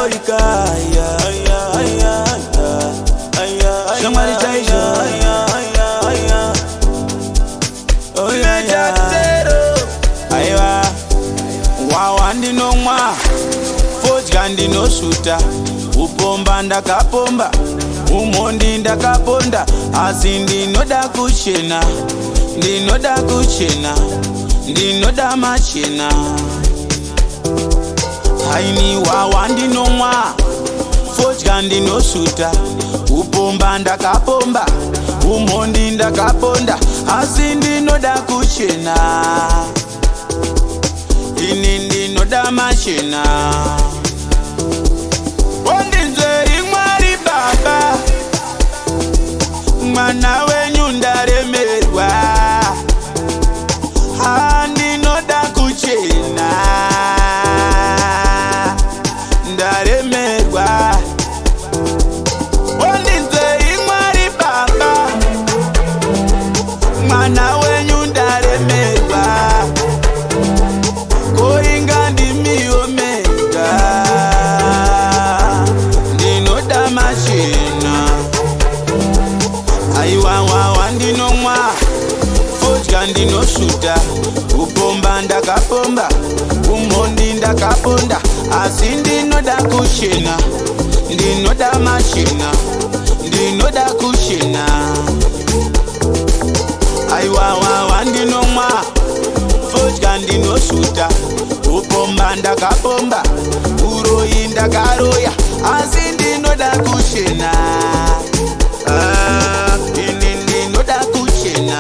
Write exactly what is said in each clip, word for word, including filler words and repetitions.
Africa, yeah, yeah, yeah, yeah. Somebody tell you, yeah, yeah, yeah. Oh yeah, yeah. Aiwa, wow, andi no ma, Forge gandi no shooter. Upomba ndakapomba, umondi ndakaponda, asi ndinoda kuchena, ndinoda kuchena, ndinoda machena. Haini wawa ndinomwa, Forge gandi no shooter. Upomba ndakapomba, umondi ndakaponda, asi ndinoda kuchena, ini ndinoda machena. Mwana wenyu ndaremerwa, handinoda kuchena, ndaremerwa. Ondinzei Mwari Baba, mwana wenyu ndaremerwa, koinga ndimi omega, ndinoda machena. Aiwa wawa ndinomwa, Forge gandi no shooter. Upomba ndakapomba, umondi ndakaponda, asi ndinoda kuchena, ndinoda machena, ndinoda kuchena. Aiwa wawa ndinomwa, Forge gandi no shooter. Upomba ndakapomba, uroyi ndakaroya, asi ndinoda kuchena. Ah, ini ndinoda kuchena.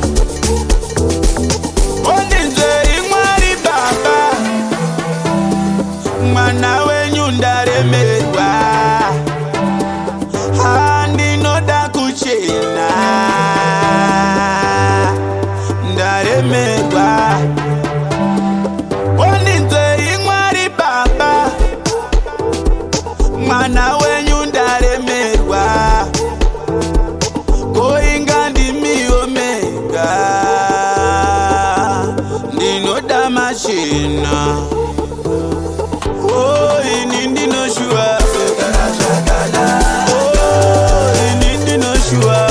Ondinzei Mwari Baba, mwana wenyu ndaremerwa, handinoda kuchena, ndaremerwa. Ondinzei Mwari Baba, mwana wenyu ndaremerwa, koinga ndimi omega, ndinoda machena. Oh, ini ndinoshua, oh, ini ndinoshua.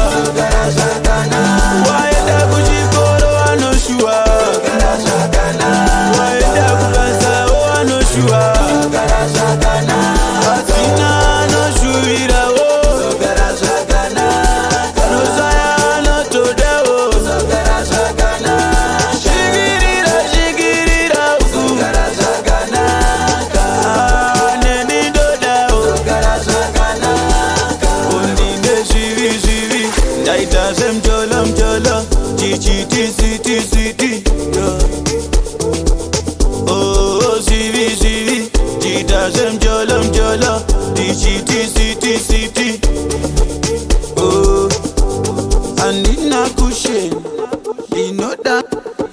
Waenda kuchikoro anoshua, waenda kukansa o anoshua, asina anoshuira o. Daita sem jolo jolo, chichi tisi tisi ti, oh sivi sivi, daita sem jolo jolo, chichi tisi tisi ti, oh, andina kushen, inoda.